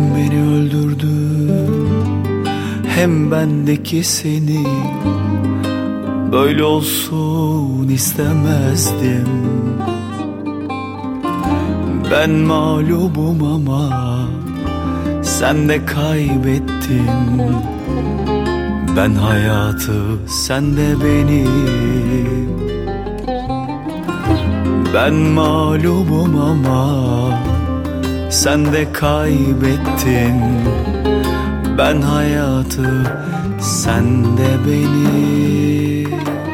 beni öldürdün, hem bendeki seni. Böyle olsun istemezdim. Ben mağlubum ama sen de kaybettin. Ben hayatı, sen de beni. Ben mağlubum ama sen de kaybettin. Ben hayatı, sen de beni.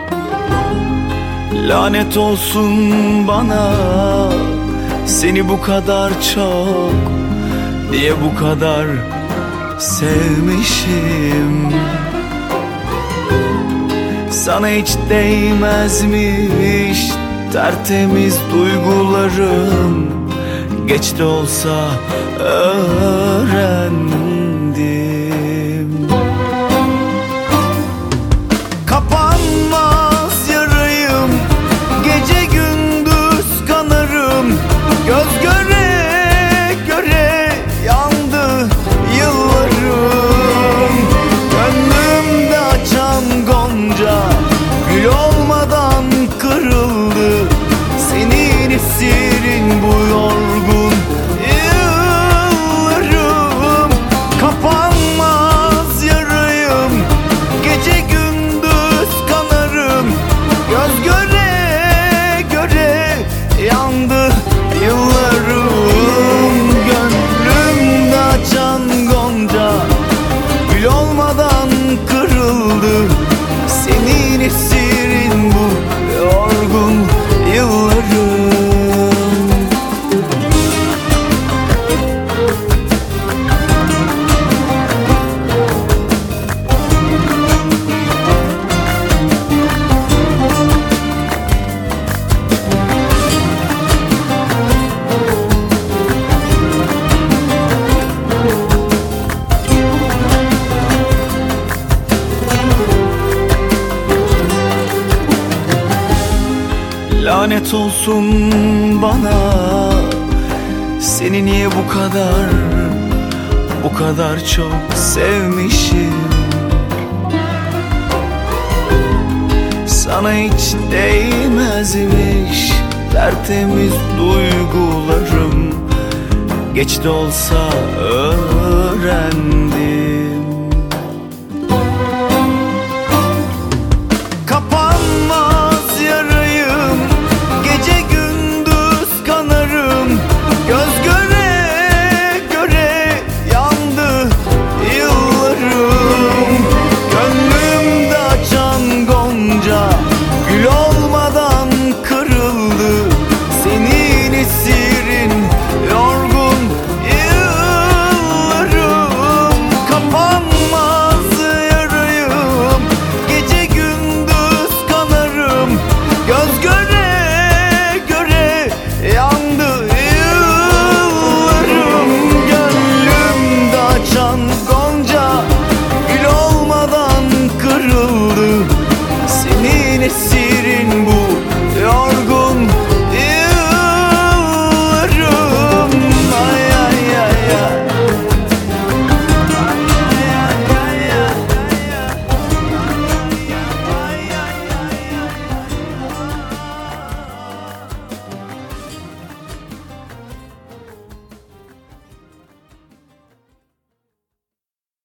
Lanet olsun bana, seni bu kadar çok, diye bu kadar sevmişim. Sana hiç değmezmiş tertemiz duygularım. Geç de olsa öğrendim. Kapanmaz yarayım, gece gündüz kanarım. Göz göre göre yandı yıllarım. Gönlümde açan gonca gül olmadan kırıldı. Senin esirin bu yorgun yıllarım. Kapanmaz yarayım, gece gündüz kanarım. Göz göre göre yandı yıllarım. Gönlümde açan gonca gül olmadan kırıldı. Senin esirin bu yorgun yıllarım. Lanet olsun bana, seni niye bu kadar çok sevmişim. Sana hiç değmezmiş tertemiz duygularım. Geç de olsa